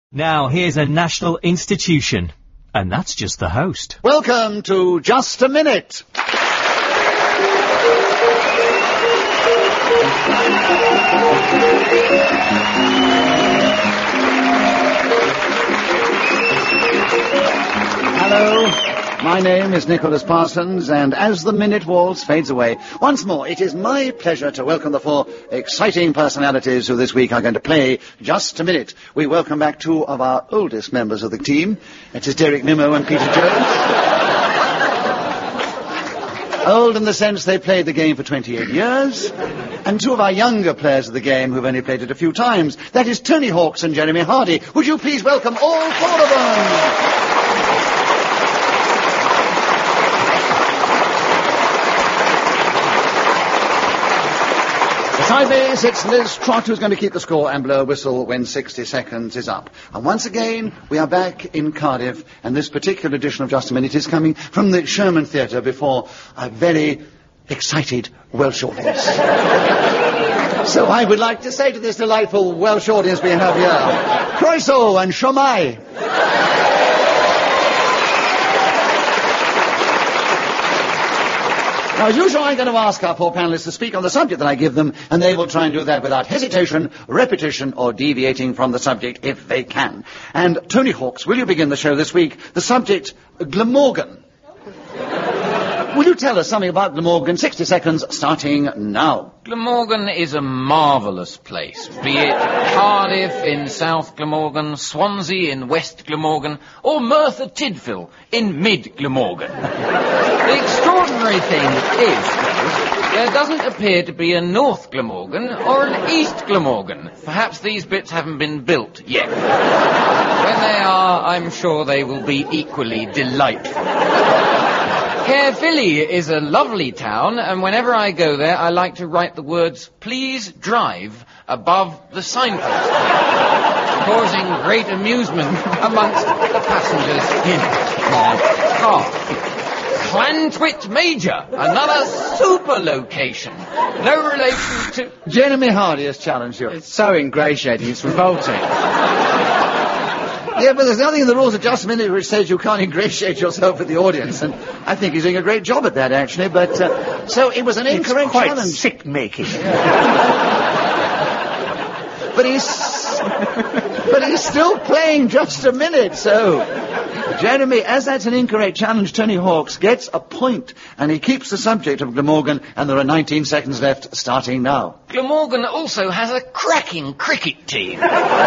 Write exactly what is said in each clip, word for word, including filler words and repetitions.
Now here's a national institution, and that's just the host. Welcome to Just a Minute. Hello, my name is Nicholas Parsons, and as the minute waltz fades away, once more it is my pleasure to welcome the four exciting personalities who this week are going to play Just a Minute. We welcome back two of our oldest members of the team. It is Derek Nimmo and Peter Jones. Old in the sense they played the game for twenty-eight years, and two of our younger players of the game who've only played it a few times. That is Tony Hawks and Jeremy Hardy. Would you please welcome all four of them? Beside me sits Liz Trott, who's going to keep the score and blow a whistle when sixty seconds is up. And once again, we are back in Cardiff, and this particular edition of Just a Minute is coming from the Sherman Theatre before a very excited Welsh audience. So I would like to say to this delightful Welsh audience we have here, Croeso and Shwmae. Now, as usual, I'm going to ask our poor panellists to speak on the subject that I give them, and they will try and do that without hesitation, repetition, or deviating from the subject if they can. And, Tony Hawks, will you begin the show this week? The subject, Glamorgan. Will you tell us something about Glamorgan? sixty seconds, starting now. Glamorgan is a marvellous place, be it Cardiff in South Glamorgan, Swansea in West Glamorgan, or Merthyr Tydfil in Mid Glamorgan. The extraordinary thing is, though, there doesn't appear to be a North Glamorgan or an East Glamorgan. Perhaps these bits haven't been built yet. When they are, I'm sure they will be equally delightful. Caerphilly is a lovely town, and whenever I go there, I like to write the words, "Please drive," above the signpost, causing great amusement amongst the passengers in my car. Llantwit Major, another super location. No relation to... Jeremy Hardy has challenged you. It's so ingratiating, it's revolting. Yeah, but there's nothing in the rules of Just a Minute which says you can't ingratiate yourself with the audience, and I think he's doing a great job at that, actually, but, uh, so it was an incorrect it's quite challenge. sick-making. But he's, but he's still playing Just a Minute, so, Jeremy, as that's an incorrect challenge, Tony Hawks gets a point, and he keeps the subject of Glamorgan, and there are nineteen seconds left, starting now. Glamorgan also has a cracking cricket team.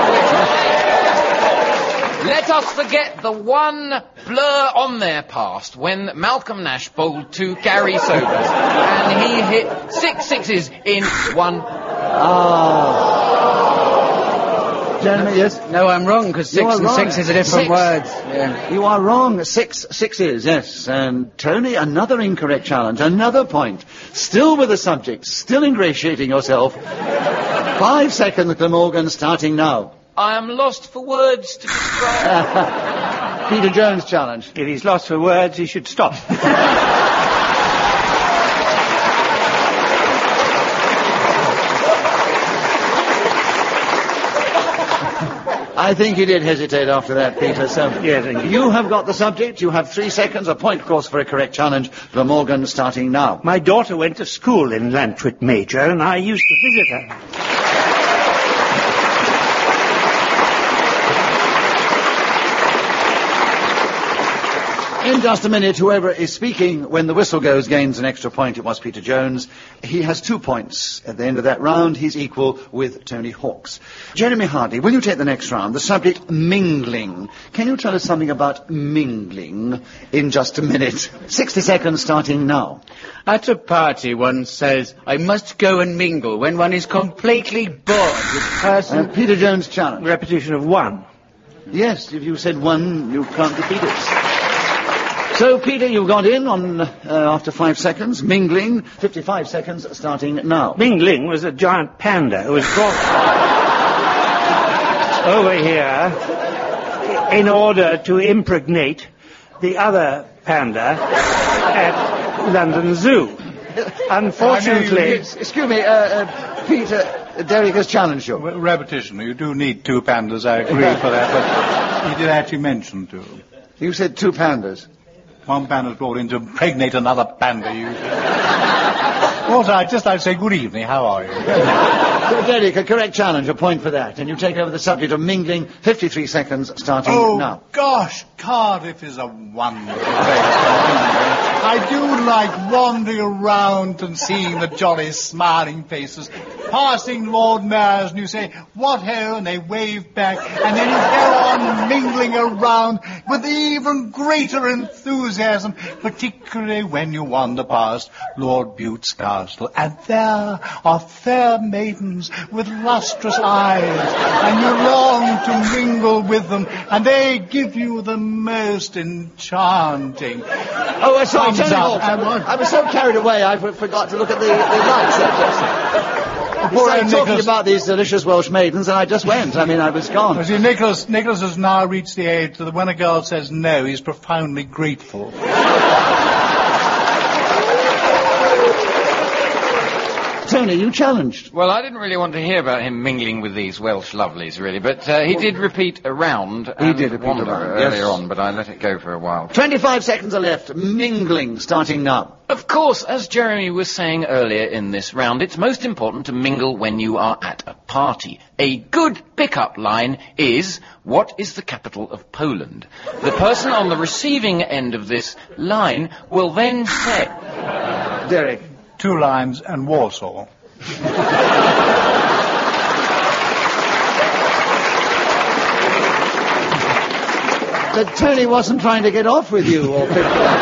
Let us forget the one blur on their past when Malcolm Nash bowled to Gary Sobers and he hit six sixes in one. Ah. Jeremy, yes? No, I'm wrong, because six and wrong. six is a different Six. words. Yeah. You are wrong. Six sixes, yes. And Tony, another incorrect challenge, another point. Still with the subject, still ingratiating yourself. Five seconds, Glamorgan, starting now. I am lost for words to describe. Peter Jones' challenge. If he's lost for words, he should stop. I think you did hesitate after that, Peter, so... Yes, thank you. You have got the subject. You have three seconds. A point, of course, for a correct challenge. Glamorgan starting now. My daughter went to school in Llantwit Major, and I used to visit her. In just a minute, whoever is speaking when the whistle goes gains an extra point. It was Peter Jones. He has two points. At the end of that round, he's equal with Tony Hawks. Jeremy Hardy, will you take the next round? The subject, mingling. Can you tell us something about mingling in just a minute? sixty seconds starting now. At a party, one says, "I must go and mingle," when one is completely bored with person... Uh, Peter Jones' challenge. Repetition of one. Yes, if you said one, you can't repeat it. So, Peter, you've got in on, uh, after five seconds, mingling, fifty-five seconds, starting now. Mingling was a giant panda who was brought over here in order to impregnate the other panda at London Zoo. Unfortunately... Excuse me, uh, uh, Peter, uh, Derek has challenged you. Well, repetition. You do need two pandas, I agree for that, but he did actually mention two. You said two pandas. One panda's brought in to impregnate another panda. You... Also, I'd just like to say good evening. How are you? So, Derek, a correct challenge, a point for that. And you take over the subject of mingling, fifty-three seconds starting oh, now. Gosh, Cardiff is a wonderful place. I do like wandering around and seeing the jolly smiling faces, passing Lord Mayors, and you say, what ho, and they wave back, and then you go on mingling around with even greater enthusiasm, particularly when you wander past Lord Bute's castle, and there are fair maidens with lustrous eyes, and you long to mingle with them, and they give you the most enchanting... Oh, uh, sorry, Tony up. Hawk, I, I was so carried away I f- forgot to look at the, the lights. I Poor started talking Nicholas. about these delicious Welsh maidens, and I just went. I mean, I was gone. You see, Nicholas, Nicholas has now reached the age that when a girl says no, he's profoundly grateful. Tony, you challenged. Well, I didn't really want to hear about him mingling with these Welsh lovelies, really, but uh, he did repeat a round He and did repeat a wander round, earlier yes. on, but I let it go for a while. twenty-five seconds are left. Mingling starting now. Of course, as Jeremy was saying earlier in this round, it's most important to mingle when you are at a party. A good pick-up line is, what is the capital of Poland? The person on the receiving end of this line will then say... Derek. Two lines and Warsaw. But Tony wasn't trying to get off with you, or...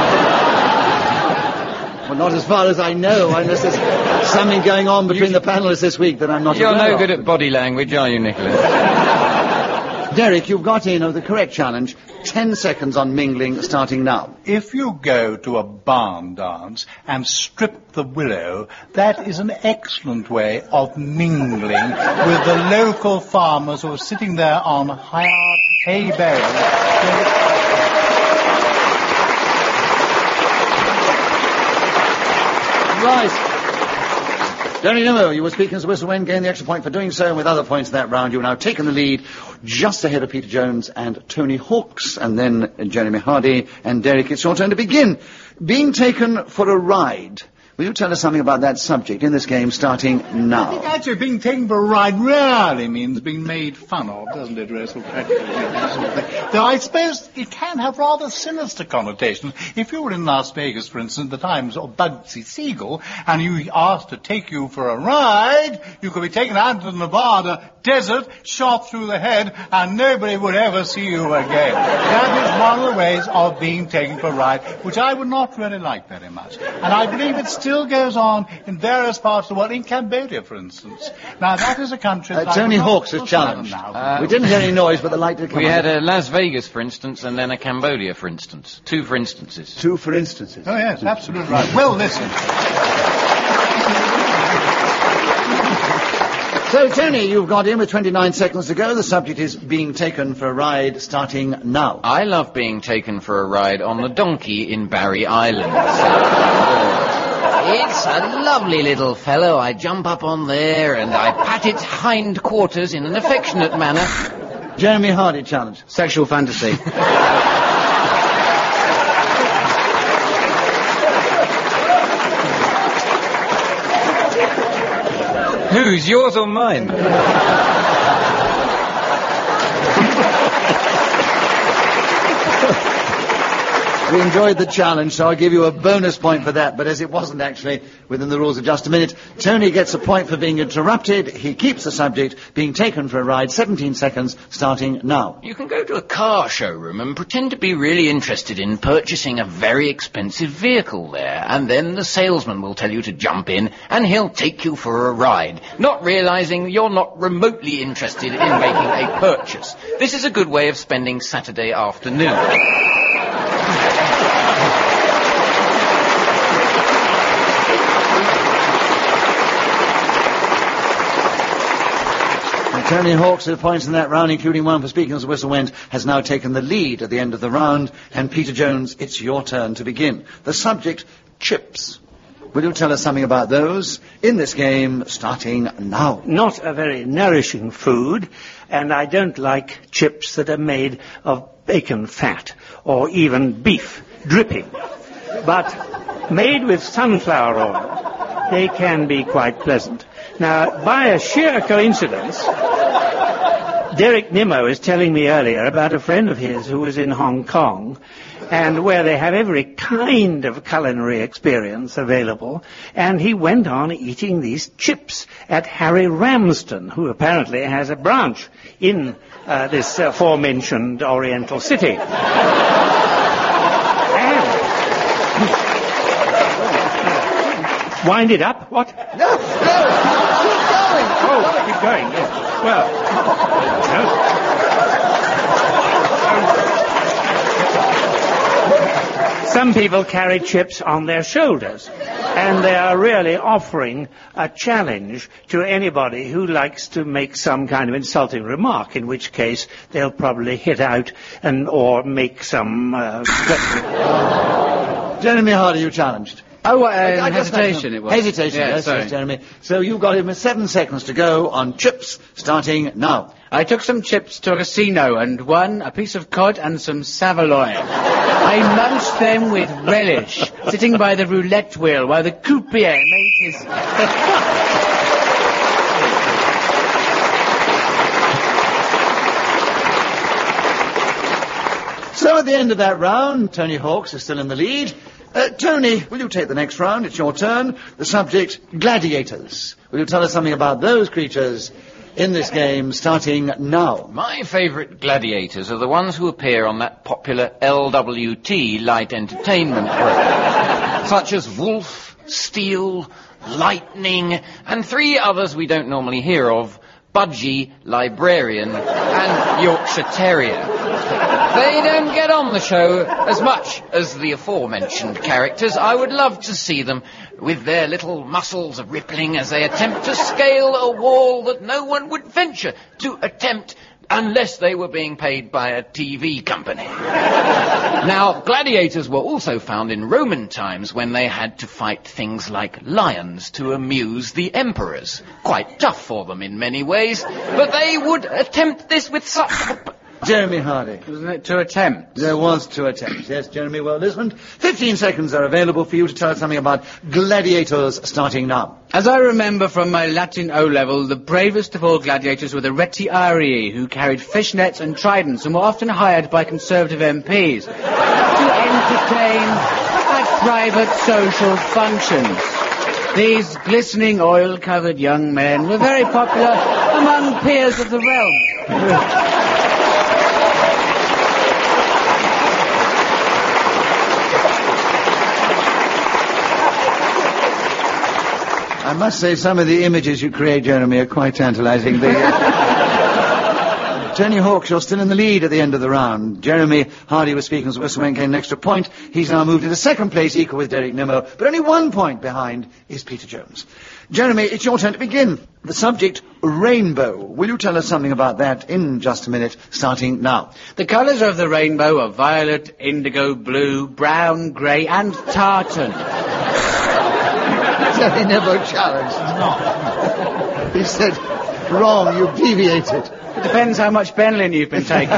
Well, not as far as I know, unless there's something going on between the panellists this week that I'm not You're aware no of. good at body language, are you, Nicholas? Derek, you've got in of the correct challenge. Ten seconds on mingling starting now. If you go to a barn dance and strip the willow, that is an excellent way of mingling with the local farmers who are sitting there on hired hay bales. Right. Jerry Nimmo, you were speaking as a whistle when gained the extra point for doing so, and with other points in that round, you've now taken the lead just ahead of Peter Jones and Tony Hawks, and then Jeremy Hardy and Derek. It's your turn to begin. Being taken for a ride. Will you tell us something about that subject in this game starting I think now? actually being taken for a ride rarely means being made fun of, doesn't it, Russell? Though I suppose it can have rather sinister connotations. If you were in Las Vegas, for instance, at the times of Bugsy Siegel, and you asked to take you for a ride, you could be taken out to the Nevada desert, shot through the head, and nobody would ever see you again. That is one of the ways of being taken for a ride, which I would not really like very much. And I believe it still goes on in various parts of the world, in Cambodia, for instance. Now, that is a country... Uh, that Tony I would not Hawks has put challenged. now. Uh, we didn't hear any noise, but the light did come We on. had a Las Vegas, for instance, and then a Cambodia, for instance. Two for instances. Two for instances. Oh, yes, absolutely right. Well, listen. So, Tony, you've got in with twenty-nine seconds to go. The subject is being taken for a ride starting now. I love being taken for a ride on the donkey in Barry Island. It's a lovely little fellow. I jump up on there and I pat its hind quarters in an affectionate manner. Jeremy Hardy challenge. Sexual fantasy. Whose, yours or mine? We enjoyed the challenge, so I'll give you a bonus point for that, but as it wasn't actually within the rules of just a minute, Tony gets a point for being interrupted. He keeps the subject being taken for a ride. seventeen seconds starting now. You can go to a car showroom and pretend to be really interested in purchasing a very expensive vehicle there, and then the salesman will tell you to jump in and he'll take you for a ride, not realizing you're not remotely interested in making a purchase. This is a good way of spending Saturday afternoon. Tony Hawks, with points in that round, including one for speaking as a whistle went, has now taken the lead at the end of the round. And Peter Jones, it's your turn to begin. The subject, chips. will you tell us something about those in this game starting now? Not a very nourishing food, and I don't like chips that are made of bacon fat or even beef dripping. But made with sunflower oil, they can be quite pleasant. Now, by a sheer coincidence, Derek Nimmo was telling me earlier about a friend of his who was in Hong Kong, and where they have every kind of culinary experience available, and he went on eating these chips at Harry Ramsden, who apparently has a branch in uh, this uh, aforementioned Oriental city. And wind it up? What? No, no, keep going. Oh, keep going, yes. Well, no. Some people carry chips on their shoulders, and they are really offering a challenge to anybody who likes to make some kind of insulting remark, in which case they'll probably hit out and or make some... Uh, Jeremy Hardy, you challenged. Oh, uh, I- I just- hesitation it was. Hesitation, Yeah, yes, sorry. yes, Jeremy. So you've got him with seven seconds to go on chips, starting now. I took some chips to a casino and won a piece of cod and some saveloy. I munched them with relish, sitting by the roulette wheel while the croupier made his... So at the end of that round, Tony Hawks is still in the lead. Uh, Tony, will you take the next round? It's your turn. The subject, gladiators. Will you tell us something about those creatures in this game, starting now? My favourite gladiators are the ones who appear on that popular L W T light entertainment program, such as Wolf, Steel, Lightning, and three others we don't normally hear of, Budgie, Librarian, and Yorkshire Terrier. They don't get on the show as much as the aforementioned characters. I would love to see them with their little muscles rippling as they attempt to scale a wall that no one would venture to attempt unless they were being paid by a T V company. Now, gladiators were also found in Roman times when they had to fight things like lions to amuse the emperors. Quite tough for them in many ways, but they would attempt this with such... Jeremy Hardy. Wasn't it to attempt? There was two attempts. Yes, Jeremy, well listened. Fifteen seconds are available for you to tell us something about gladiators, starting now. As I remember from my Latin O-level, the bravest of all gladiators were the retiarii, who carried fishnets and tridents and were often hired by Conservative M Ps to entertain at private social functions. These glistening oil-covered young men were very popular among peers of the realm. I must say some of the images you create, Jeremy, are quite tantalizing. The, uh, Tony Hawks, you're still in the lead at the end of the round. Jeremy Hardy was speaking as Whistleman gained an extra point. He's now moved into second place, equal with Derek Nimmo, but only one point behind is Peter Jones. Jeremy, it's your turn to begin. The subject, rainbow. Will you tell us something about that in just a minute, starting now? The colours of the rainbow are violet, indigo, blue, brown, grey and tartan. He never challenged. He said, wrong, you've deviated. It depends how much Benlin you've been taking.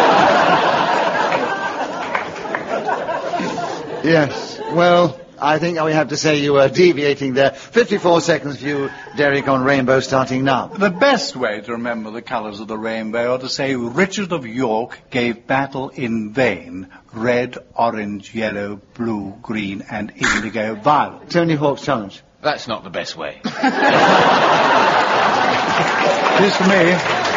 Yes, well, I think we have to say you were deviating there. fifty-four seconds for you, Derek, on rainbow, starting now. The best way to remember the colours of the rainbow are to say Richard of York gave battle in vain. Red, orange, yellow, blue, green and indigo violet. Tony Hawk's challenge. That's not the best way. It is for me.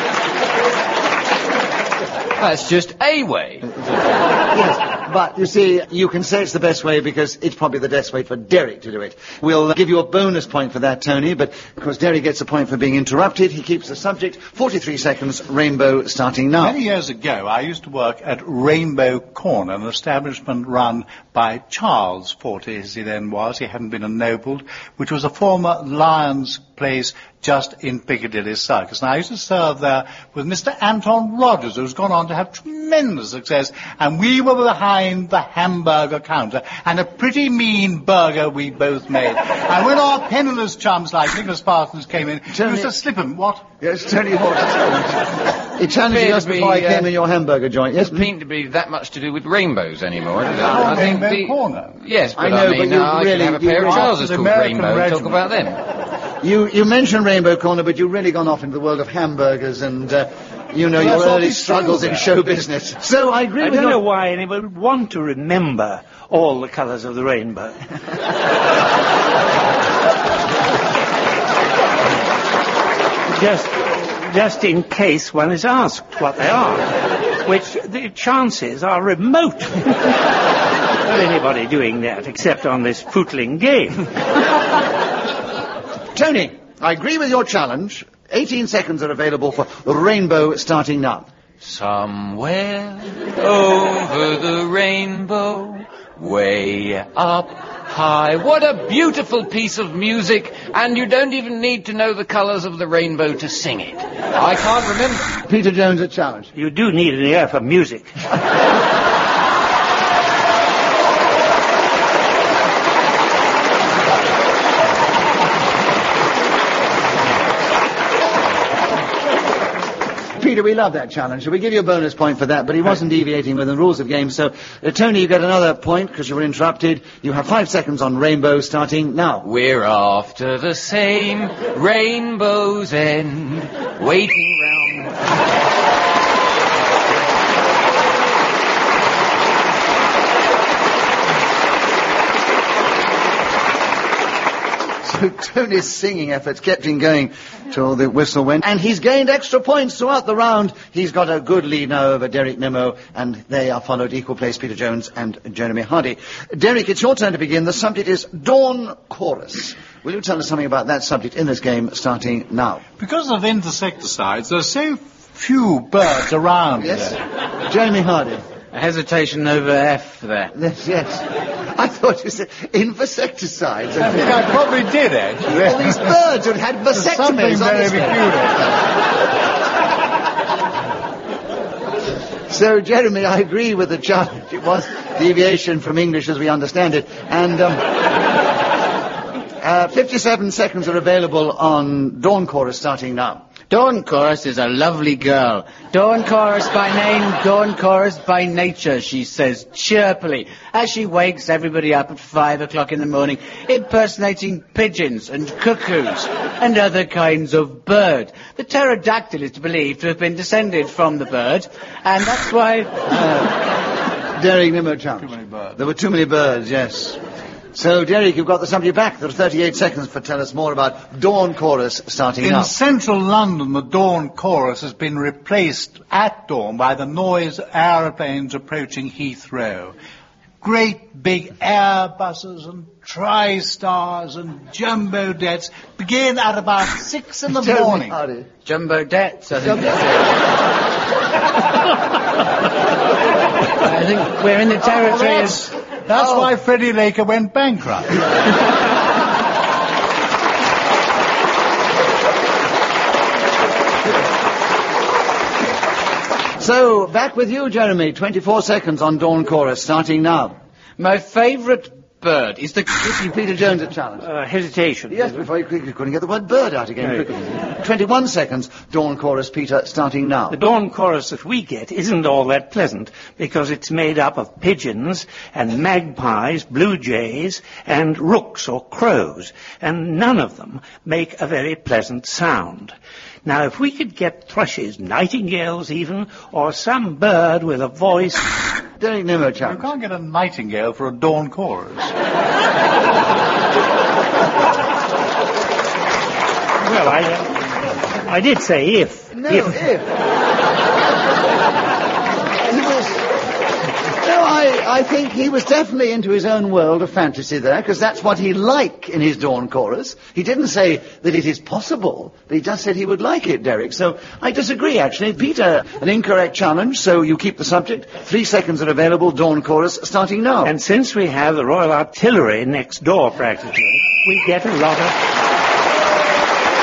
That's just a way. Yes, but you see, you can say it's the best way because it's probably the best way for Derek to do it. We'll give you a bonus point for that, Tony, but because Derek gets a point for being interrupted, he keeps the subject. forty-three seconds, rainbow, starting now. Many years ago, I used to work at Rainbow Corner, an establishment run by Charles Forty, as he then was. He hadn't been ennobled, which was a former Lions place just in Piccadilly Circus. Now, I used to serve there with Mister Anton Rogers, who's gone on to have tremendous success, and we were behind the hamburger counter, and a pretty mean burger we both made. And when our penniless chums like Nicholas Parsons came in, Tony- Mister Slipham, what? Yes, Tony Hawkins. He challenged you just Appeared to before I be, came uh, in your hamburger joint. Yes, Doesn't seem to be that much to do with rainbows anymore, does it? Oh, I think Rainbow the- Corner. Yes, but I I, know, mean, but you uh, I really- should have a you pair of really- trousers The called American Rainbow and talk Regiment. about them. You, you mentioned Rainbow Corner, but you've really gone off into the world of hamburgers and, uh, you know, Well, your that's what early we struggles do in there. show business. So I agree I with don't your... know why anyone would want to remember all the colours of the rainbow. just, just in case one is asked what they are, which the chances are remote of anybody doing that, except on this footling game. Tony, I agree with your challenge. eighteen seconds are available for Rainbow starting now. Somewhere over the rainbow, way up high. What a beautiful piece of music, and you don't even need to know the colours of the rainbow to sing it. I can't remember. Peter Jones at challenge. You do need an ear for music. Peter, we love that challenge. So we give you a bonus point for that, but he wasn't deviating with the rules of game. So, uh, Tony, you get another point because you were interrupted. You have five seconds on Rainbow starting now. We're after the same rainbow's end, waiting round. So Tony's singing efforts kept him going till the whistle went. And he's gained extra points throughout the round. He's got a good lead now over Derek Nimmo, and they are followed equal place Peter Jones and Jeremy Hardy. Derek, it's your turn to begin. The subject is Dawn Chorus. Will you tell us something about that subject in this game starting now? Because of insecticides, there's so few birds around Yes? here. Jeremy Hardy. A hesitation over F there. Yes, yes. I thought you said insecticides. I think I probably did, actually. All these birds had had There's something vasectomies. very honestly. peculiar. So, Jeremy, I agree with the challenge. It was deviation from English as we understand it. And um, uh, fifty-seven seconds are available on Dawn Chorus starting now. Dawn Chorus is a lovely girl. Dawn Chorus by name, Dawn Chorus by nature, she says cheerfully, as she wakes everybody up at five o'clock in the morning, impersonating pigeons and cuckoos and other kinds of bird. The pterodactyl is believed to have been descended from the bird, and that's why... Uh, Derek Nimmo challenge. Too many birds. There were too many birds, yes. So, Derek, you've got the subject back. There are thirty-eight seconds for tell us more about Dawn Chorus starting In now. central London, the Dawn Chorus has been replaced at dawn by the noise of aeroplanes approaching Heathrow. Great big Airbuses and TriStars and Jumbo Jets begin at about six in the Jeremy morning. Hardy. Jumbo Debts, I think. Jumbo- I think we're in the territory Oh, of... that's that's Oh. why Freddie Laker went bankrupt. So, back with you, Jeremy. twenty-four seconds on Dawn Chorus starting now. My favourite bird is the... Peter Jones at challenge. Uh, hesitation. Yes, before you quickly couldn't get the word bird out again. No. quickly. twenty-one seconds, Dawn Chorus, Peter, starting now. The dawn chorus that we get isn't all that pleasant because it's made up of pigeons and magpies, blue jays and rooks or crows, and none of them make a very pleasant sound. Now, if we could get thrushes, nightingales even, or some bird with a voice... Derek Nimmo You challenge. can't get a nightingale for a Dawn Chorus. Well, I, uh, I did say if. No, if. He was... No, I, I think he was definitely into his own world of fantasy there, because that's what he liked in his Dawn Chorus. He didn't say that it is possible, but he just said he would like it, Derek. So I disagree, actually. Peter, an incorrect challenge, so you keep the subject. Three seconds are available, Dawn Chorus, starting now. And since we have the Royal Artillery next door practically, we get a lot of...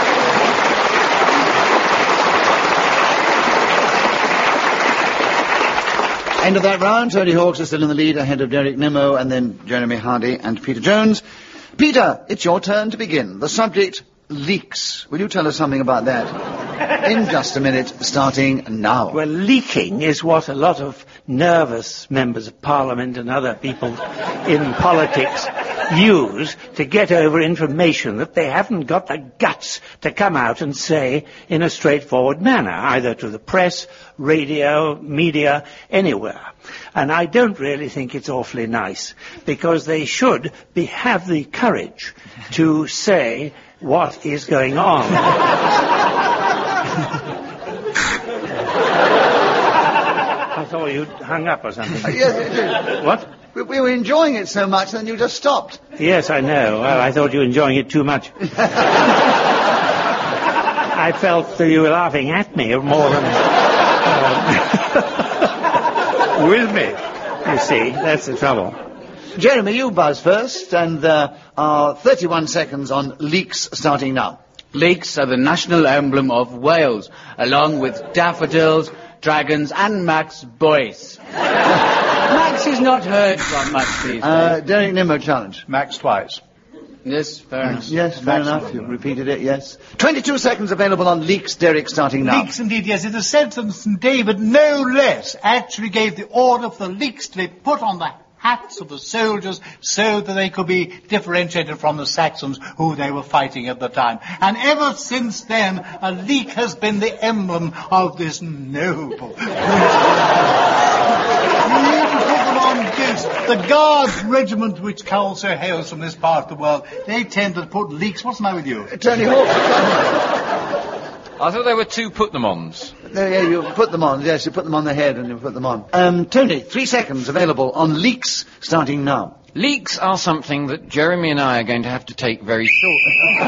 End of that round. Tony Hawks is still in the lead ahead of Derek Nimmo and then Jeremy Hardy and Peter Jones. Peter, it's your turn to begin. The subject, leaks. Will you tell us something about that? In just a minute, starting now. Well, leaking is what a lot of nervous members of Parliament and other people in politics use to get over information that they haven't got the guts to come out and say in a straightforward manner, either to the press, radio, media, anywhere. And I don't really think it's awfully nice, because they should be, have the courage to say what is going on. I thought you'd hung up or something. Uh, yes, What? we, we were enjoying it so much, and you just stopped. Yes, I know. Well, I thought you were enjoying it too much. I felt that you were laughing at me more than uh, with me. You see, that's the trouble. Jeremy, you buzz first, and uh, our thirty-one seconds on leaks starting now. Leeks are the national emblem of Wales, along with daffodils, dragons and Max Boyce. Max is not heard from much these days. Uh, Derek Nimmo challenge. Max twice. Yes, fair enough. Yes, fair enough. You've repeated it, yes. twenty-two seconds available on leaks, Derek, starting now. Leaks, indeed, yes. It is said that Saint David, no less, actually gave the order for the leeks to be put on the hats of the soldiers so that they could be differentiated from the Saxons who they were fighting at the time. And ever since then, a leek has been the emblem of this noble. The Guards regiment, which also hails from this part of the world, they tend to put leeks. What's the matter with you? Tony Hawk. I thought there were two put-them-ons. There, yeah, you put them on. Yes, you put them on the head and you put them on. Um, Tony, three seconds available on leaks starting now. Leaks are something that Jeremy and I are going to have to take very short.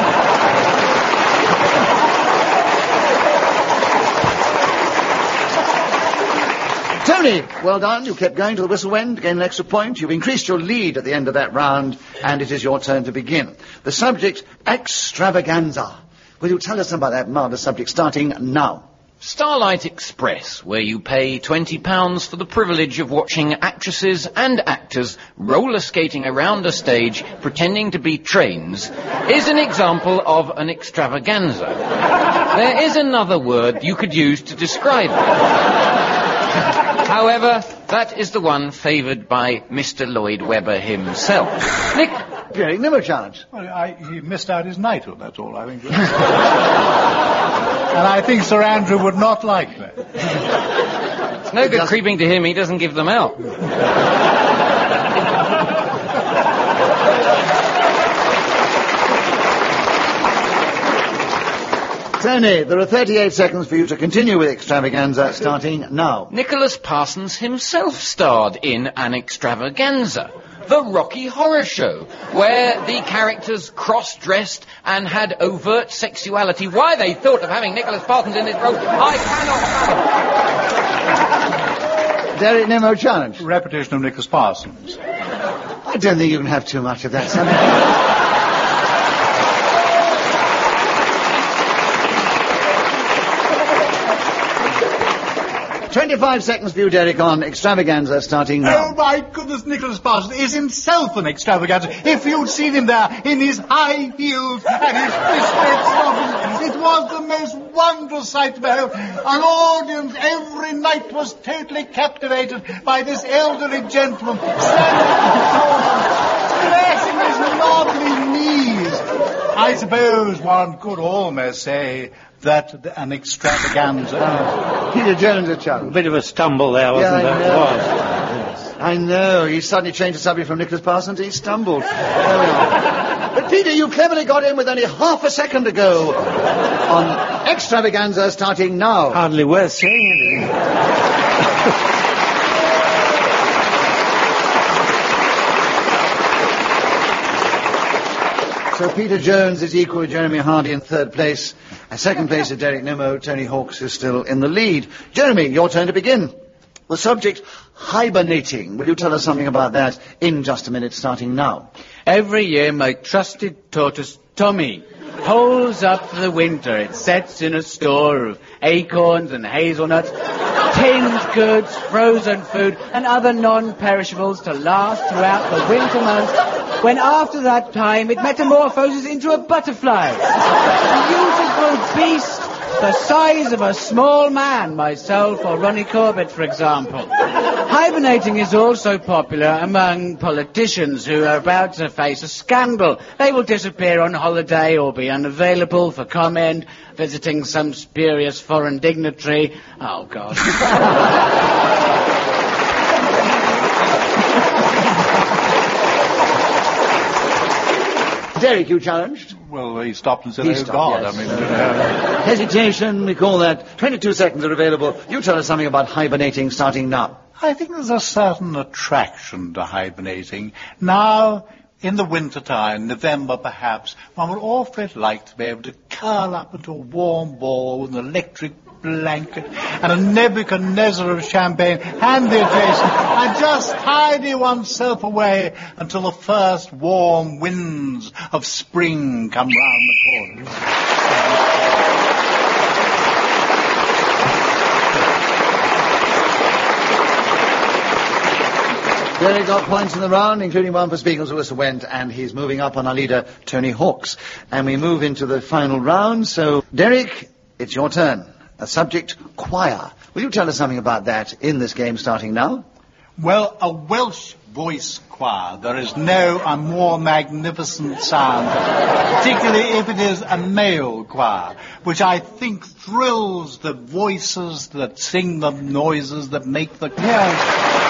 Tony, well done. You kept going to the whistle end, gained an extra point. You've increased your lead at the end of that round, and it is your turn to begin. The subject, extravaganza. Will you tell us about that marvellous subject, starting now? Starlight Express, where you pay twenty pounds for the privilege of watching actresses and actors roller skating around a stage pretending to be trains, is an example of an extravaganza. There is another word you could use to describe it. However, that is the one favoured by Mister Lloyd Webber himself. Nick... Derek Nimmo challenge. Well, I, he missed out his knighthood, that's all, I think. And I think Sir Andrew would not like that. It's no good creeping to him, he doesn't give them out. Tony, there are thirty-eight seconds for you to continue with extravaganza, starting now. Nicholas Parsons himself starred in an extravaganza, The Rocky Horror Show, where the characters cross-dressed and had overt sexuality. Why they thought of having Nicholas Parsons in this role, I cannot fathom. Derek Nimmo challenge. Repetition of Nicholas Parsons. I don't think you can have too much of that, son. twenty-five seconds for you, Derek, on extravaganza, starting now. Oh, my goodness, Nicholas Parsons is himself an extravaganza. If you'd seen him there in his high heels and his fishnet stockings, it was the most wondrous sight to behold. An audience every night was totally captivated by this elderly gentleman standing his lovely knees. I suppose one could almost say that an extravaganza. Peter Jones, a challenge. A bit of a stumble there, wasn't yeah, I there? know. It was. Yes. I know. He suddenly changed the subject from Nicholas Parsons. He stumbled. There we are. But Peter, you cleverly got in with only half a second to go on extravaganza, starting now. Hardly worth saying anything. So Peter Jones is equal with Jeremy Hardy in third place. And second place is Derek Nimmo. Tony Hawks is still in the lead. Jeremy, your turn to begin. The subject, hibernating. Will you tell us something about that in just a minute, starting now? Every year, my trusted tortoise, Tommy, holes up for the winter. It sets in a store of acorns and hazelnuts, tinned goods, frozen food, and other non-perishables to last throughout the winter months, when after that time it metamorphoses into a butterfly. A beautiful beast the size of a small man, myself or Ronnie Corbett, for example. Hibernating is also popular among politicians who are about to face a scandal. They will disappear on holiday or be unavailable for comment, visiting some spurious foreign dignitary. Oh, God. Derek, you challenged? Well, he stopped and said, He oh, stopped, God, yes. I mean... Uh, Hesitation, we call that. twenty-two seconds are available. You tell us something about hibernating starting now. I think there's a certain attraction to hibernating. Now, in the winter time, November perhaps, one would awfully like to be able to curl up into a warm ball with an electric blanket and a Nebuchadnezzar of champagne handy adjacent and just tidy oneself away until the first warm winds of spring come round the corner. Derek got points in the round, including one for speaking as the whistle went, and he's moving up on our leader, Tony Hawks. And we move into the final round, so Derek, it's your turn. A subject, choir. Will you tell us something about that in this game starting now? Well, a Welsh voice choir. There is no a more magnificent sound, particularly if it is a male choir, which I think thrills the voices that sing the noises that make the... Yes.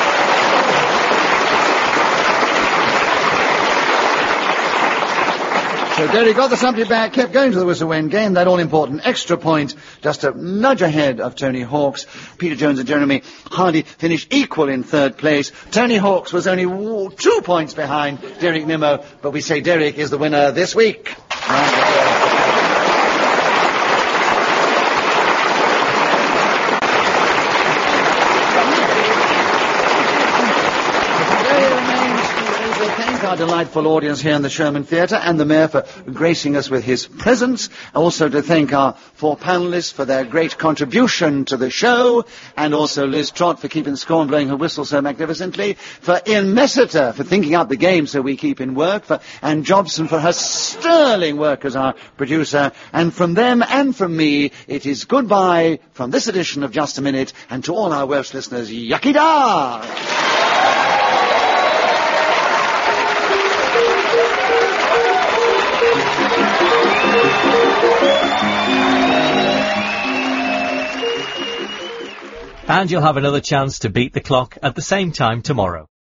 So Derek got the subject back, kept going to the whistle when gained that all-important extra point, just a nudge ahead of Tony Hawks. Peter Jones and Jeremy Hardy finished equal in third place. Tony Hawks was only w- two points behind Derek Nimmo, but we say Derek is the winner this week. Our delightful audience here in the Sherman Theatre and the Mayor for gracing us with his presence. Also to thank our four panellists for their great contribution to the show, and also Liz Trott for keeping score and blowing her whistle so magnificently, for Ian Messiter for thinking out the game so we keep in work, for Anne Jobson for her sterling work as our producer, and from them and from me, it is goodbye from this edition of Just a Minute, and to all our Welsh listeners, Yucky Da! And you'll have another chance to beat the clock at the same time tomorrow.